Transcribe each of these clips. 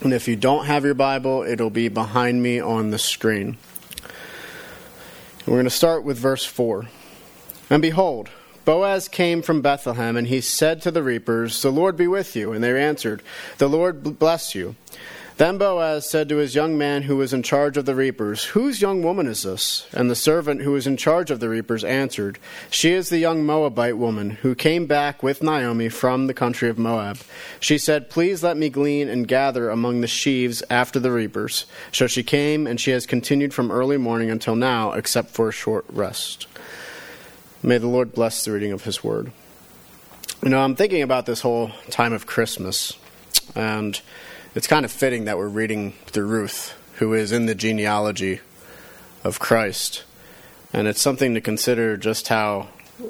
And if you don't have your Bible, it'll be behind me on the screen. We're going to start with verse 4. And behold, Boaz came from Bethlehem, and he said to the reapers, "The Lord be with you." And they answered, "The Lord bless you." Then Boaz said to his young man who was in charge of the reapers, "Whose young woman is this?" And the servant who was in charge of the reapers answered, "She is the young Moabite woman who came back with Naomi from the country of Moab. She said, 'Please let me glean and gather among the sheaves after the reapers.' So she came, and she has continued from early morning until now, except for a short rest." May the Lord bless the reading of his word. I'm thinking about this whole time of Christmas, and it's kind of fitting that we're reading through Ruth, who is in the genealogy of Christ. And it's something to consider just how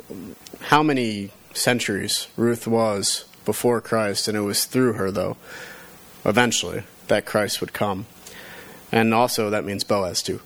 many centuries Ruth was before Christ, and it was through her, though, eventually, that Christ would come. And also, that means Boaz, too.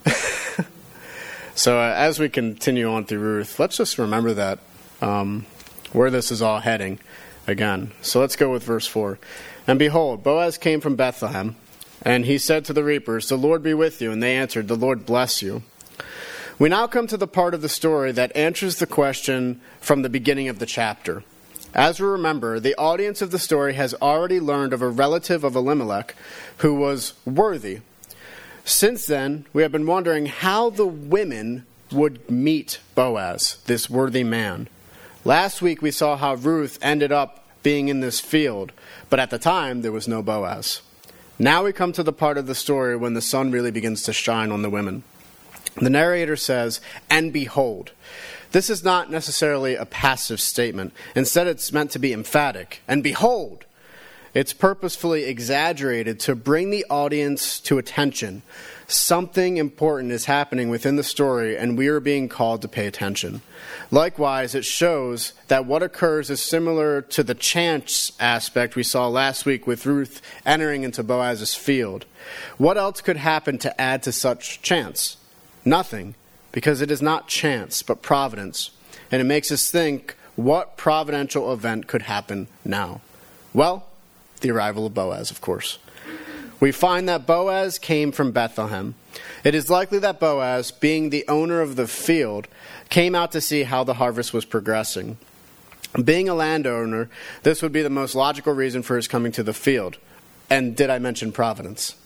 So as we continue on through Ruth, let's just remember that, where this is all heading again. So let's go with verse 4. And behold, Boaz came from Bethlehem, and he said to the reapers, "The Lord be with you." And they answered, "The Lord bless you." We now come to the part of the story that answers the question from the beginning of the chapter. As we remember, the audience of the story has already learned of a relative of Elimelech who was worthy. Since then, we have been wondering how the women would meet Boaz, this worthy man. Last week we saw how Ruth ended up being in this field, but at the time there was no Boaz. Now we come to the part of the story when the sun really begins to shine on the women. The narrator says, "And behold." This is not necessarily a passive statement. Instead, it's meant to be emphatic. And behold! It's purposefully exaggerated to bring the audience to attention. Something important is happening within the story, and we are being called to pay attention. Likewise, it shows that what occurs is similar to the chance aspect we saw last week with Ruth entering into Boaz's field. What else could happen to add to such chance? Nothing, because it is not chance, but providence. And it makes us think, what providential event could happen now? Well, the arrival of Boaz, of course. We find that Boaz came from Bethlehem. It is likely that Boaz, being the owner of the field, came out to see how the harvest was progressing. Being a landowner, this would be the most logical reason for his coming to the field. And did I mention providence?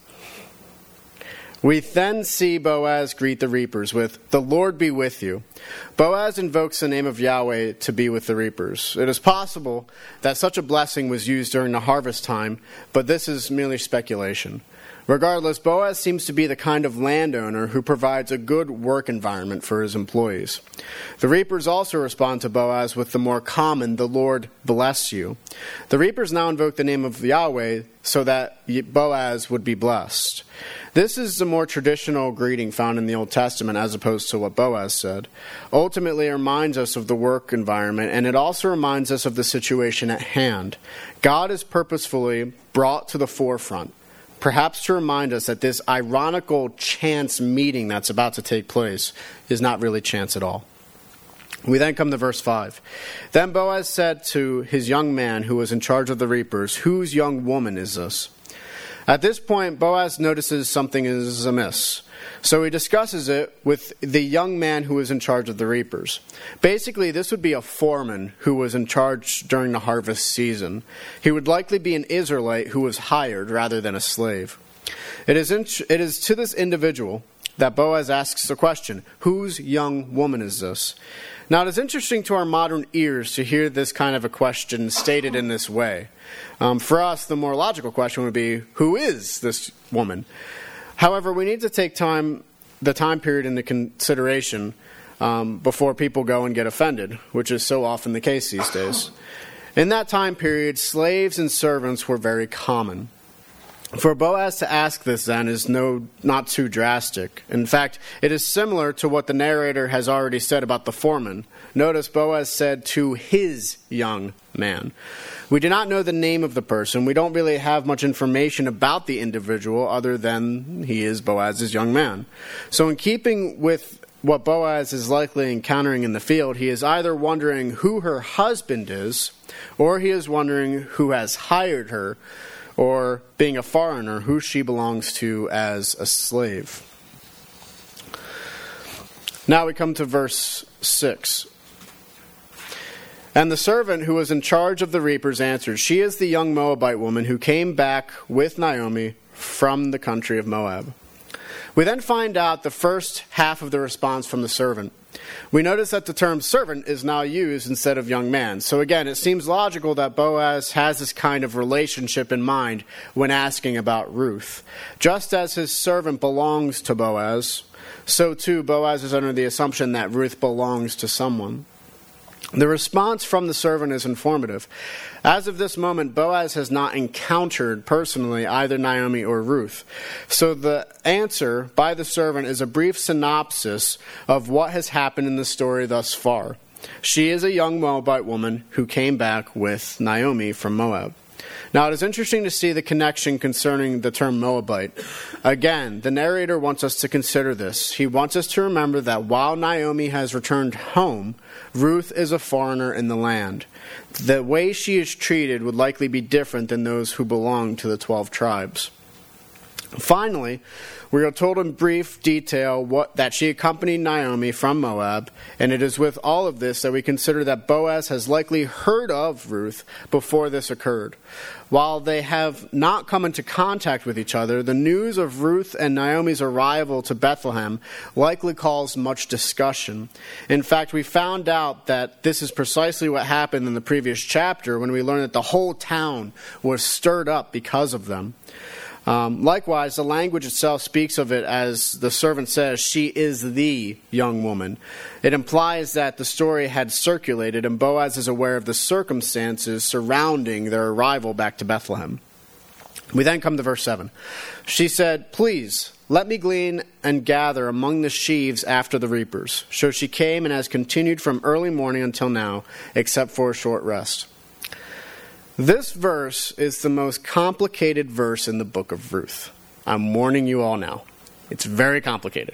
We then see Boaz greet the reapers with, "The Lord be with you." Boaz invokes the name of Yahweh to be with the reapers. It is possible that such a blessing was used during the harvest time, but this is merely speculation. Regardless, Boaz seems to be the kind of landowner who provides a good work environment for his employees. The reapers also respond to Boaz with the more common, "The Lord bless you." The reapers now invoke the name of Yahweh so that Boaz would be blessed. This is the more traditional greeting found in the Old Testament as opposed to what Boaz said. Ultimately, it reminds us of the work environment, and it also reminds us of the situation at hand. God is purposefully brought to the forefront, perhaps to remind us that this ironical chance meeting that's about to take place is not really chance at all. We then come to verse 5. Then Boaz said to his young man who was in charge of the reapers, "Whose young woman is this?" At this point, Boaz notices something is amiss. So he discusses it with the young man who was in charge of the reapers. Basically, this would be a foreman who was in charge during the harvest season. He would likely be an Israelite who was hired rather than a slave. It is to this individual that Boaz asks the question, "Whose young woman is this?" Now, it is interesting to our modern ears to hear this kind of a question stated in this way. For us, the more logical question would be, who is this woman? However, we need to take the time period into consideration before people go and get offended, which is so often the case these days. In that time period, slaves and servants were very common. For Boaz to ask this then is not too drastic. In fact, it is similar to what the narrator has already said about the foreman. Notice Boaz said to his young man. We do not know the name of the person. We don't really have much information about the individual other than he is Boaz's young man. So in keeping with what Boaz is likely encountering in the field, he is either wondering who her husband is, or he is wondering who has hired her, or being a foreigner, who she belongs to as a slave. Now we come to verse 6. And the servant who was in charge of the reapers answered, "She is the young Moabite woman who came back with Naomi from the country of Moab." We then find out the first half of the response from the servant. We notice that the term servant is now used instead of young man. So again, it seems logical that Boaz has this kind of relationship in mind when asking about Ruth. Just as his servant belongs to Boaz, so too Boaz is under the assumption that Ruth belongs to someone. The response from the servant is informative. As of this moment, Boaz has not encountered personally either Naomi or Ruth. So the answer by the servant is a brief synopsis of what has happened in the story thus far. She is a young Moabite woman who came back with Naomi from Moab. Now, it is interesting to see the connection concerning the term Moabite. Again, the narrator wants us to consider this. He wants us to remember that while Naomi has returned home, Ruth is a foreigner in the land. The way she is treated would likely be different than those who belong to the 12 tribes. Finally, we are told in brief detail that she accompanied Naomi from Moab, and it is with all of this that we consider that Boaz has likely heard of Ruth before this occurred. While they have not come into contact with each other, the news of Ruth and Naomi's arrival to Bethlehem likely caused much discussion. In fact, we found out that this is precisely what happened in the previous chapter when we learned that the whole town was stirred up because of them. Likewise, the language itself speaks of it as the servant says, "She is the young woman." It implies that the story had circulated and Boaz is aware of the circumstances surrounding their arrival back to Bethlehem. We then come to verse 7. She said, "Please, let me glean and gather among the sheaves after the reapers." So she came and has continued from early morning until now, except for a short rest. This verse is the most complicated verse in the book of Ruth. I'm warning you all now. It's very complicated.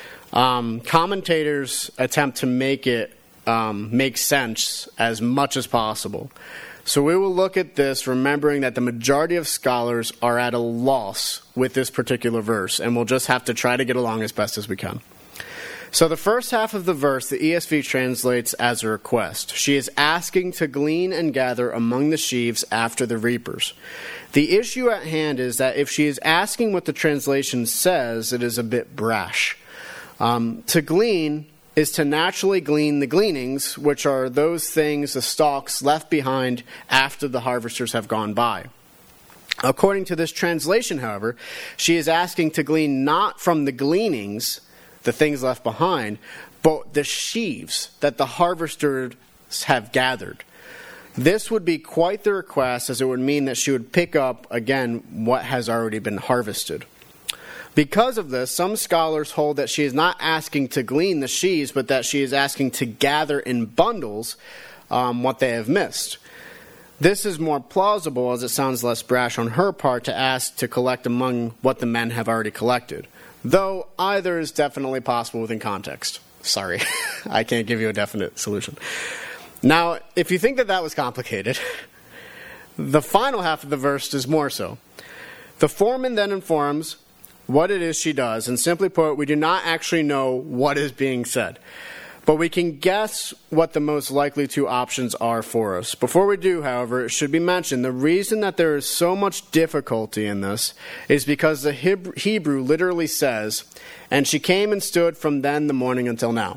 Commentators attempt to make it make sense as much as possible. So we will look at this remembering that the majority of scholars are at a loss with this particular verse, and we'll just have to try to get along as best as we can. So the first half of the verse, the ESV translates as a request. She is asking to glean and gather among the sheaves after the reapers. The issue at hand is that if she is asking what the translation says, it is a bit brash. To glean is to naturally glean the gleanings, which are those things, the stalks left behind after the harvesters have gone by. According to this translation, however, she is asking to glean not from the gleanings, the things left behind, but the sheaves that the harvesters have gathered. This would be quite the request, as it would mean that she would pick up, again, what has already been harvested. Because of this, some scholars hold that she is not asking to glean the sheaves, but that she is asking to gather in bundles what they have missed. This is more plausible, as it sounds less brash on her part to ask to collect among what the men have already collected. Though either is definitely possible within context. Sorry, I can't give you a definite solution. Now, if you think that that was complicated, the final half of the verse is more so. The foreman then informs what it is she does, and simply put, we do not actually know what is being said. But we can guess what the most likely two options are for us. Before we do, however, it should be mentioned, the reason that there is so much difficulty in this is because the Hebrew literally says, "And she came and stood from then the morning until now."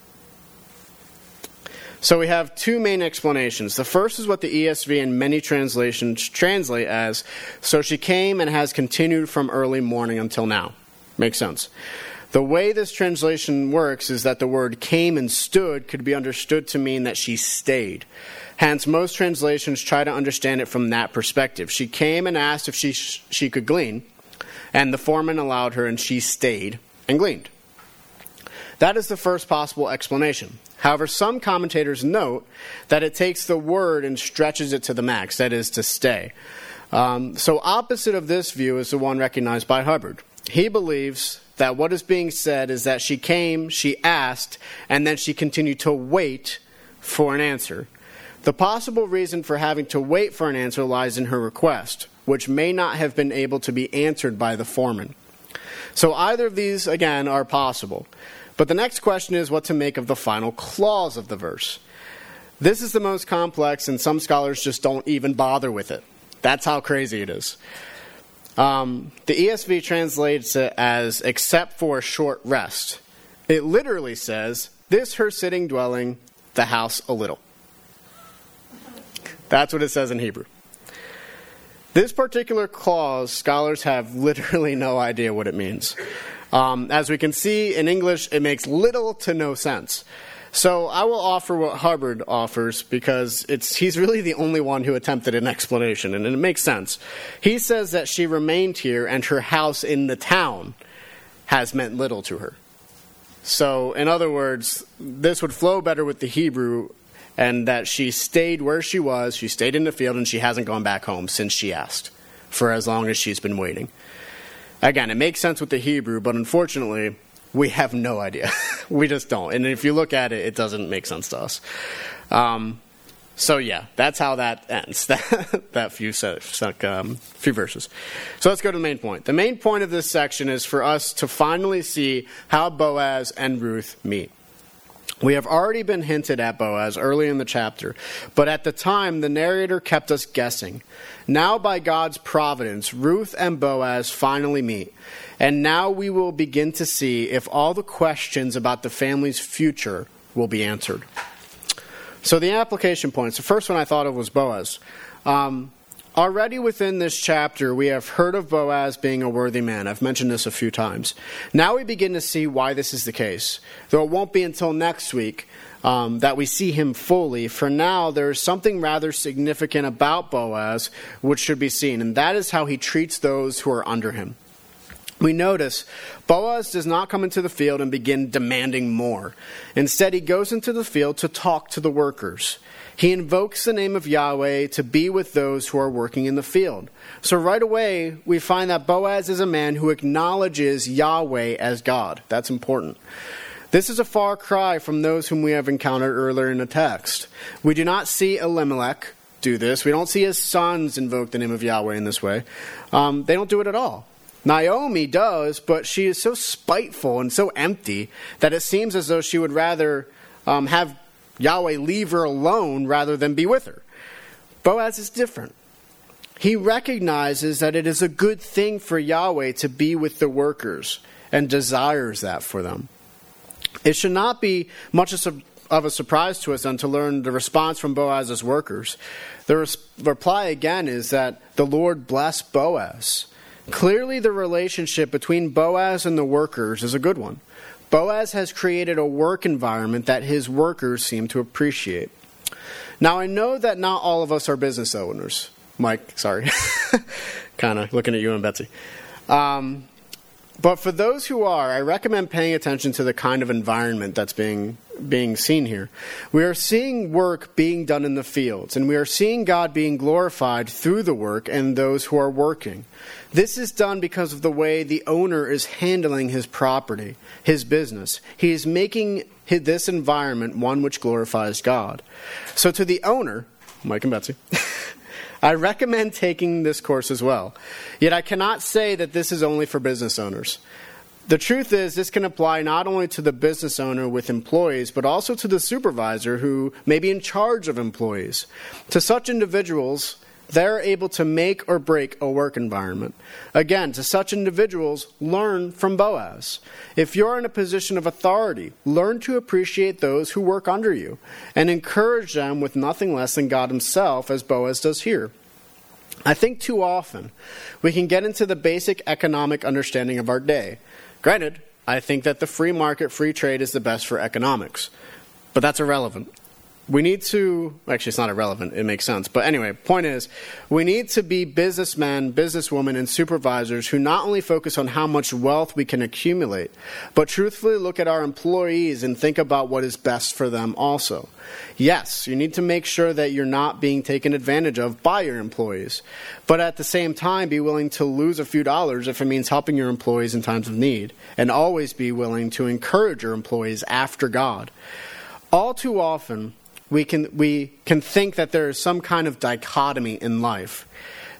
So we have two main explanations. The first is what the ESV and many translations translate as, "So she came and has continued from early morning until now." Makes sense. The way this translation works is that the word came and stood could be understood to mean that she stayed. Hence, most translations try to understand it from that perspective. She came and asked if she could glean, and the foreman allowed her, and she stayed and gleaned. That is the first possible explanation. However, some commentators note that it takes the word and stretches it to the max, that is, to stay. So opposite of this view is the one recognized by Hubbard. He believes that what is being said is that she came, she asked, and then she continued to wait for an answer. The possible reason for having to wait for an answer lies in her request. which may not have been able to be answered by the foreman. So either of these, again, are possible. But the next question is what to make of the final clause of the verse. This is the most complex, and some scholars just don't even bother with it. That's how crazy it is. The ESV translates it as, except for a short rest. It literally says, this her sitting dwelling, the house a little. That's what it says in Hebrew. This particular clause, scholars have literally no idea what it means. As we can see in English, it makes little to no sense. So I will offer what Hubbard offers because he's really the only one who attempted an explanation, and it makes sense. He says that she remained here and her house in the town has meant little to her. So, in other words, this would flow better with the Hebrew, and that she stayed where she was, she stayed in the field, and she hasn't gone back home since she asked, for as long as she's been waiting. Again, it makes sense with the Hebrew, but unfortunately, we have no idea. We just don't. And if you look at it, it doesn't make sense to us. So yeah, that's how that ends, that few verses. So let's go to the main point. The main point of this section is for us to finally see how Boaz and Ruth meet. We have already been hinted at Boaz early in the chapter, but at the time, the narrator kept us guessing. Now, by God's providence, Ruth and Boaz finally meet, and now we will begin to see if all the questions about the family's future will be answered. So the application points, the first one I thought of was Boaz. Already within this chapter, we have heard of Boaz being a worthy man. I've mentioned this a few times. Now we begin to see why this is the case. Though it won't be until next week that we see him fully. For now, there is something rather significant about Boaz which should be seen, and that is how he treats those who are under him. We notice Boaz does not come into the field and begin demanding more. Instead, he goes into the field to talk to the workers. He invokes the name of Yahweh to be with those who are working in the field. So right away, we find that Boaz is a man who acknowledges Yahweh as God. That's important. This is a far cry from those whom we have encountered earlier in the text. We do not see Elimelech do this. We don't see his sons invoke the name of Yahweh in this way. They don't do it at all. Naomi does, but she is so spiteful and so empty that it seems as though she would rather have Yahweh leave her alone rather than be with her. Boaz is different. He recognizes that it is a good thing for Yahweh to be with the workers and desires that for them. It should not be much of a surprise to us then to learn the response from Boaz's workers. The reply again is that the Lord bless Boaz. Clearly the relationship between Boaz and the workers is a good one. Boaz has created a work environment that his workers seem to appreciate. Now, I know that not all of us are business owners. Mike, sorry. Kind of looking at you and Betsy. But for those who are, I recommend paying attention to the kind of environment that's being seen here. We are seeing work being done in the fields, and we are seeing God being glorified through the work and those who are working. This is done because of the way the owner is handling his property, his business. He is making this environment one which glorifies God. So to the owner, Mike and Betsy, I recommend taking this course as well. Yet I cannot say that this is only for business owners. The truth is, this can apply not only to the business owner with employees, but also to the supervisor who may be in charge of employees. To such individuals, they're able to make or break a work environment. Again, to such individuals, learn from Boaz. If you're in a position of authority, learn to appreciate those who work under you and encourage them with nothing less than God himself, as Boaz does here. I think too often we can get into the basic economic understanding of our day. Granted, I think that the free market, free trade is the best for economics, but that's irrelevant. We need to, actually it's not irrelevant, it makes sense. But anyway, point is, we need to be businessmen, businesswomen, and supervisors who not only focus on how much wealth we can accumulate, but truthfully look at our employees and think about what is best for them also. Yes, you need to make sure that you're not being taken advantage of by your employees, but at the same time be willing to lose a few dollars if it means helping your employees in times of need, and always be willing to encourage your employees after God. All too often, we can think that there is some kind of dichotomy in life.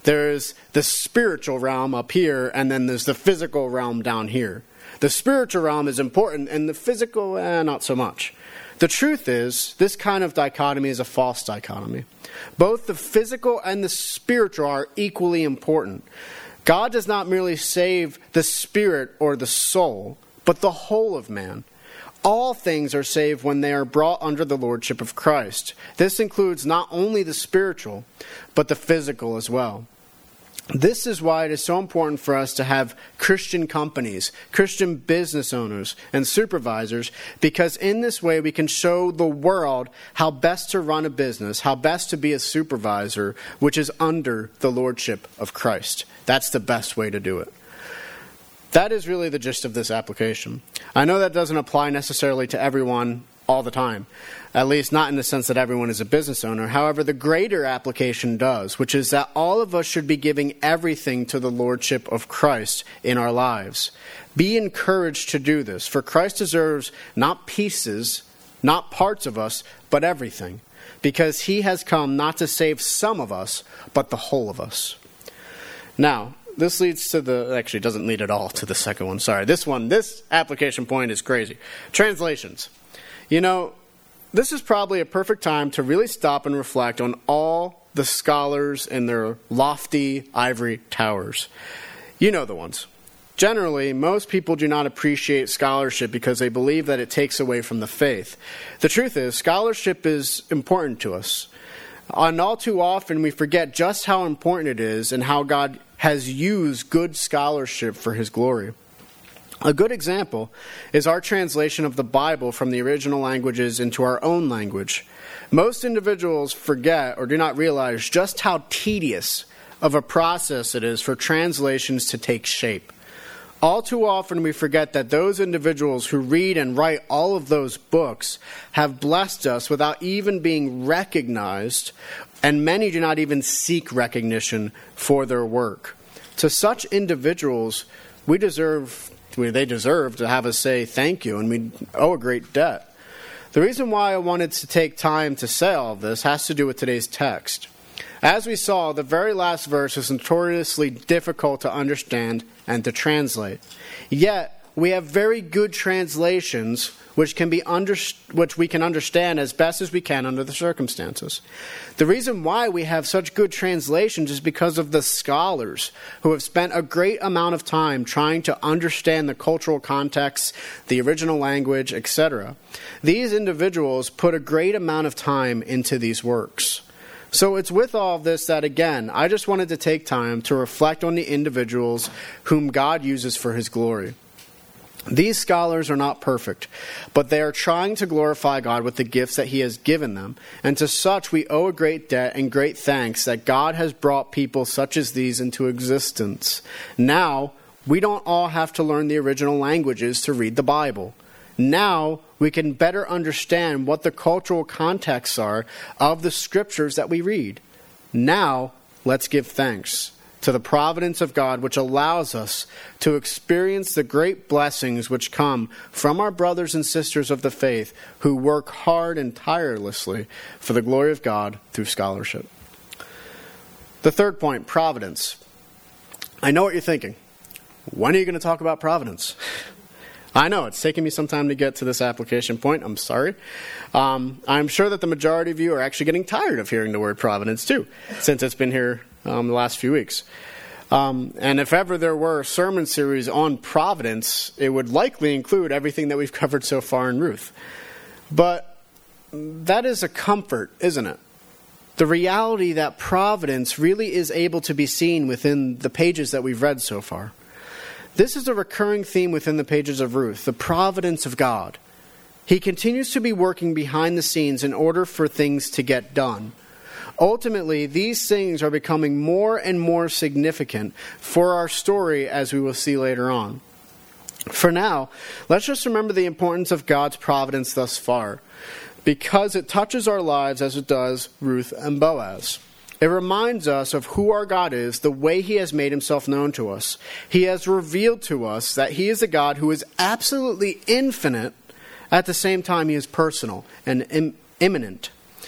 There's the spiritual realm up here, and then there's the physical realm down here. The spiritual realm is important, and the physical, not so much. The truth is, this kind of dichotomy is a false dichotomy. Both the physical and the spiritual are equally important. God does not merely save the spirit or the soul, but the whole of man. All things are saved when they are brought under the lordship of Christ. This includes not only the spiritual, but the physical as well. This is why it is so important for us to have Christian companies, Christian business owners, and supervisors, because in this way we can show the world how best to run a business, how best to be a supervisor, which is under the lordship of Christ. That's the best way to do it. That is really the gist of this application. I know that doesn't apply necessarily to everyone all the time, at least not in the sense that everyone is a business owner. However, the greater application does, which is that all of us should be giving everything to the lordship of Christ in our lives. Be encouraged to do this, for Christ deserves not pieces, not parts of us, but everything, because he has come not to save some of us, but the whole of us. Now, this leads to actually doesn't lead at all to the second one. Sorry, this application point is crazy. Translations. You know, this is probably a perfect time to really stop and reflect on all the scholars in their lofty ivory towers. You know the ones. Generally, most people do not appreciate scholarship because they believe that it takes away from the faith. The truth is, scholarship is important to us. And all too often, we forget just how important it is and how God has used good scholarship for his glory. A good example is our translation of the Bible from the original languages into our own language. Most individuals forget or do not realize just how tedious of a process it is for translations to take shape. All too often we forget that those individuals who read and write all of those books have blessed us without even being recognized, and many do not even seek recognition for their work. To such individuals, they deserve to have us say thank you, and we owe a great debt. The reason why I wanted to take time to say all of this has to do with today's text. As we saw, the very last verse is notoriously difficult to understand and to translate. Yet, we have very good translations which we can understand as best as we can under the circumstances. The reason why we have such good translations is because of the scholars who have spent a great amount of time trying to understand the cultural context, the original language, etc. These individuals put a great amount of time into these works. So it's with all of this that, again, I just wanted to take time to reflect on the individuals whom God uses for his glory. These scholars are not perfect, but they are trying to glorify God with the gifts that he has given them. And to such we owe a great debt and great thanks that God has brought people such as these into existence. Now, we don't all have to learn the original languages to read the Bible. Now, we can better understand what the cultural contexts are of the scriptures that we read. Now, let's give thanks to the providence of God, which allows us to experience the great blessings which come from our brothers and sisters of the faith who work hard and tirelessly for the glory of God through scholarship. The third point, providence. I know what you're thinking. When are you going to talk about providence? I know, it's taken me some time to get to this application point. I'm sorry. I'm sure that the majority of you are actually getting tired of hearing the word providence too, since it's been here the last few weeks. And if ever there were a sermon series on providence, it would likely include everything that we've covered so far in Ruth. But that is a comfort, isn't it? The reality that providence really is able to be seen within the pages that we've read so far. This is a recurring theme within the pages of Ruth, the providence of God. He continues to be working behind the scenes in order for things to get done. Ultimately, these things are becoming more and more significant for our story, as we will see later on. For now, let's just remember the importance of God's providence thus far, because it touches our lives as it does Ruth and Boaz. It reminds us of who our God is, the way he has made himself known to us. He has revealed to us that he is a God who is absolutely infinite. At the same time, he is personal and immanent.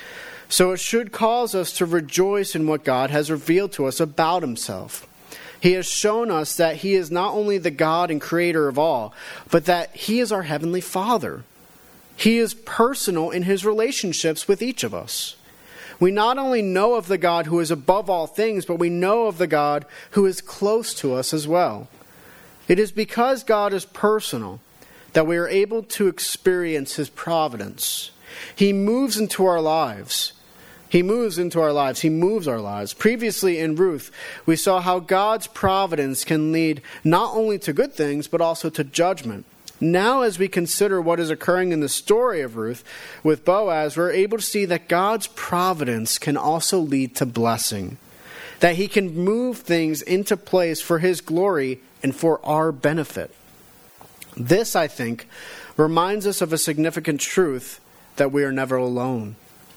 So it should cause us to rejoice in what God has revealed to us about himself. He has shown us that he is not only the God and creator of all, but that he is our heavenly Father. He is personal in his relationships with each of us. We not only know of the God who is above all things, but we know of the God who is close to us as well. It is because God is personal that we are able to experience his providence. He moves into our lives. He moves our lives. Previously in Ruth, we saw how God's providence can lead not only to good things, but also to judgment. Now, as we consider what is occurring in the story of Ruth with Boaz, we're able to see that God's providence can also lead to blessing. That he can move things into place for his glory and for our benefit. This, I think, reminds us of a significant truth that we are never alone.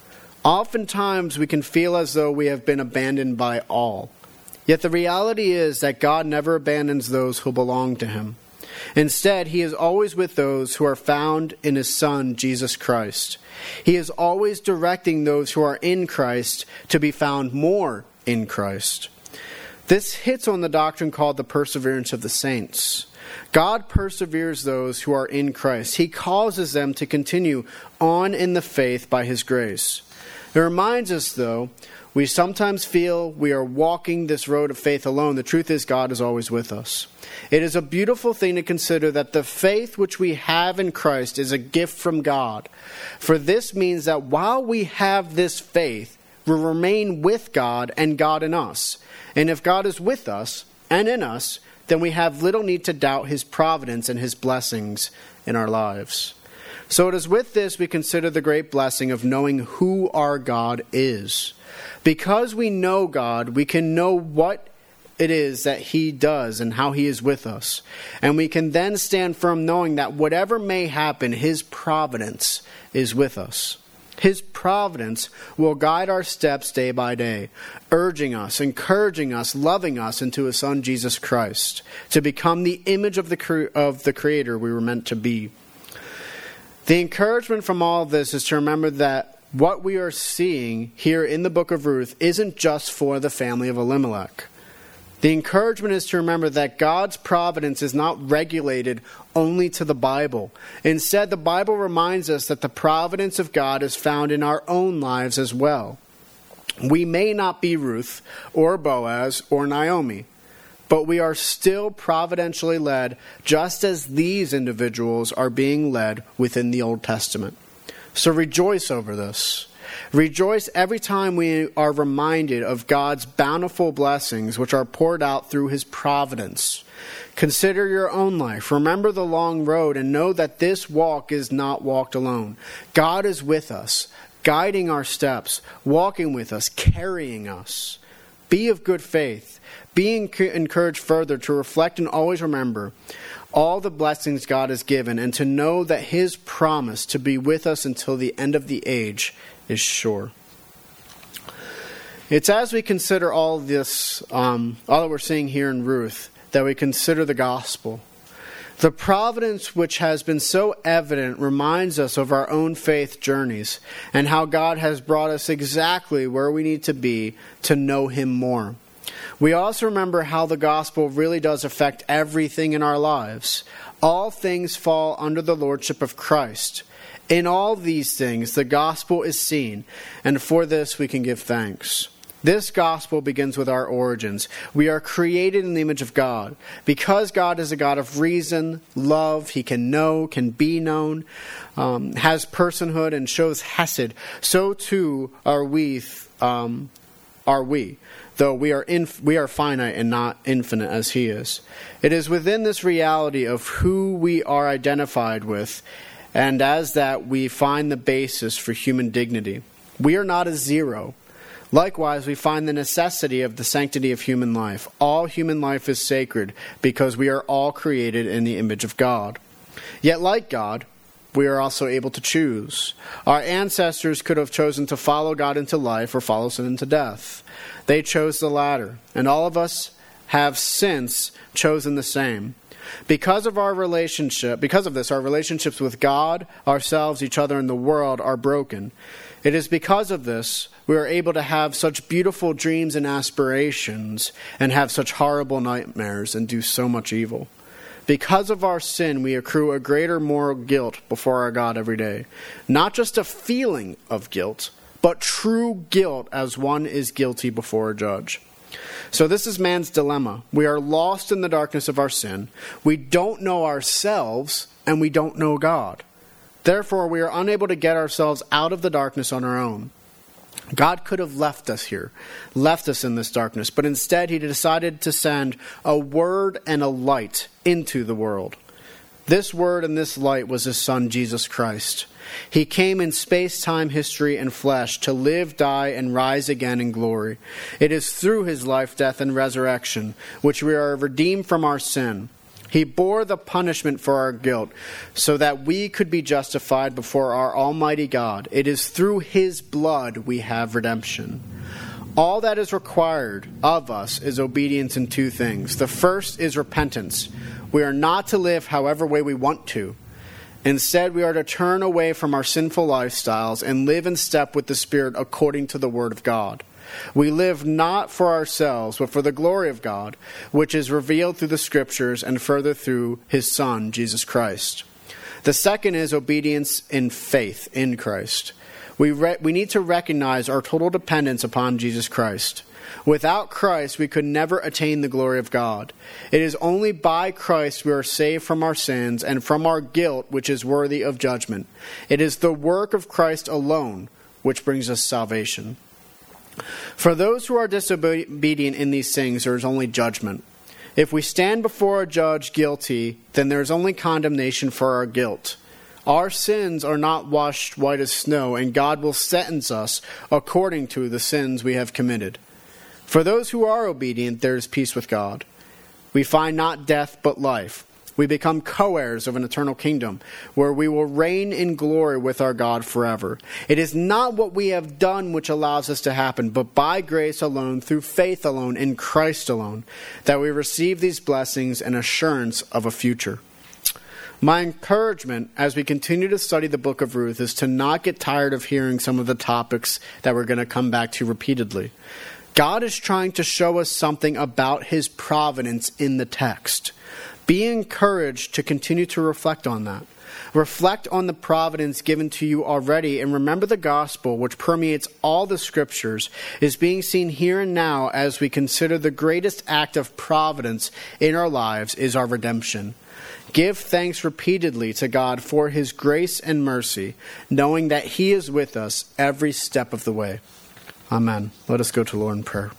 Oftentimes we can feel as though we have been abandoned by all. Yet the reality is that God never abandons those who belong to him. Instead, he is always with those who are found in his Son, Jesus Christ. He is always directing those who are in Christ to be found more in Christ. This hits on the doctrine called the perseverance of the saints. God perseveres those who are in Christ. He causes them to continue on in the faith by his grace. It reminds us, though, we sometimes feel we are walking this road of faith alone. The truth is, God is always with us. It is a beautiful thing to consider that the faith which we have in Christ is a gift from God. For this means that while we have this faith, we remain with God and God in us. And if God is with us and in us, then we have little need to doubt his providence and his blessings in our lives. So it is with this we consider the great blessing of knowing who our God is. Because we know God, we can know what it is that he does and how he is with us. And we can then stand firm knowing that whatever may happen, his providence is with us. His providence will guide our steps day by day, urging us, encouraging us, loving us into his Son Jesus Christ, to become the image of the Creator we were meant to be. The encouragement from all of this is to remember that what we are seeing here in the book of Ruth isn't just for the family of Elimelech. The encouragement is to remember that God's providence is not regulated only to the Bible. Instead, the Bible reminds us that the providence of God is found in our own lives as well. We may not be Ruth or Boaz or Naomi, but we are still providentially led just as these individuals are being led within the Old Testament. So rejoice over this. Rejoice every time we are reminded of God's bountiful blessings which are poured out through his providence. Consider your own life. Remember the long road and know that this walk is not walked alone. God is with us, guiding our steps, walking with us, carrying us. Be of good faith. Be encouraged further to reflect and always remember all the blessings God has given and to know that his promise to be with us until the end of the age is sure. It's as we consider all this, all that we're seeing here in Ruth, that we consider the gospel. The providence which has been so evident reminds us of our own faith journeys and how God has brought us exactly where we need to be to know him more. We also remember how the gospel really does affect everything in our lives. All things fall under the lordship of Christ. In all these things, the gospel is seen, and for this we can give thanks. This gospel begins with our origins. We are created in the image of God. Because God is a God of reason, love, he can know, can be known, has personhood, and shows hesed, so too are we. Though we are finite and not infinite as he is. It is within this reality of who we are identified with, and as that we find the basis for human dignity. We are not a zero. Likewise, we find the necessity of the sanctity of human life. All human life is sacred because we are all created in the image of God. Yet like God, we are also able to choose. Our ancestors could have chosen to follow God into life or follow sin into death. They chose the latter, and all of us have since chosen the same. Because of this, our relationships with God, ourselves, each other, and the world are broken. It is because of this we are able to have such beautiful dreams and aspirations and have such horrible nightmares and do so much evil. Because of our sin, we accrue a greater moral guilt before our God every day. Not just a feeling of guilt, but true guilt as one is guilty before a judge. So this is man's dilemma. We are lost in the darkness of our sin. We don't know ourselves, and we don't know God. Therefore, we are unable to get ourselves out of the darkness on our own. God could have left us here, left us in this darkness, but instead he decided to send a word and a light into the world. This word and this light was his Son, Jesus Christ. He came in space, time, history, and flesh to live, die, and rise again in glory. It is through his life, death, and resurrection which we are redeemed from our sin. He bore the punishment for our guilt so that we could be justified before our Almighty God. It is through his blood we have redemption. All that is required of us is obedience in two things. The first is repentance. We are not to live however way we want to. Instead, we are to turn away from our sinful lifestyles and live in step with the Spirit according to the Word of God. We live not for ourselves, but for the glory of God, which is revealed through the Scriptures and further through his Son, Jesus Christ. The second is obedience in faith in Christ. We need to recognize our total dependence upon Jesus Christ. Without Christ, we could never attain the glory of God. It is only by Christ we are saved from our sins and from our guilt, which is worthy of judgment. It is the work of Christ alone which brings us salvation. For those who are disobedient in these things, there is only judgment. If we stand before a judge guilty, then there is only condemnation for our guilt. Our sins are not washed white as snow, and God will sentence us according to the sins we have committed. For those who are obedient, there is peace with God. We find not death, but life. We become co-heirs of an eternal kingdom, where we will reign in glory with our God forever. It is not what we have done which allows this to happen, but by grace alone, through faith alone, in Christ alone, that we receive these blessings and assurance of a future. My encouragement as we continue to study the book of Ruth is to not get tired of hearing some of the topics that we're going to come back to repeatedly. God is trying to show us something about his providence in the text. Be encouraged to continue to reflect on that. Reflect on the providence given to you already, and remember the gospel, which permeates all the scriptures, is being seen here and now as we consider the greatest act of providence in our lives is our redemption. Give thanks repeatedly to God for his grace and mercy, knowing that he is with us every step of the way. Amen. Let us go to Lord in prayer.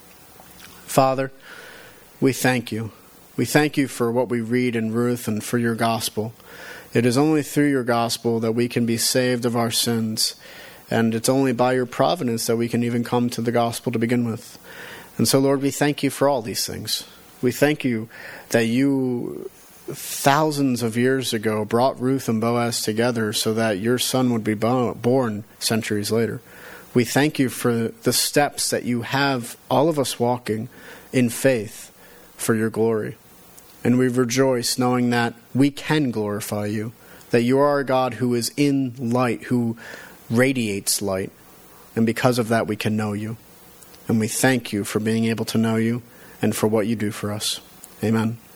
Father, we thank you. We thank you for what we read in Ruth and for your gospel. It is only through your gospel that we can be saved of our sins. And it's only by your providence that we can even come to the gospel to begin with. And so, Lord, we thank you for all these things. We thank you that you, thousands of years ago, brought Ruth and Boaz together so that your son would be born centuries later. We thank you for the steps that you have all of us walking in faith for your glory. And we rejoice knowing that we can glorify you, that you are a God who is in light, who radiates light. And because of that, we can know you. And we thank you for being able to know you and for what you do for us. Amen.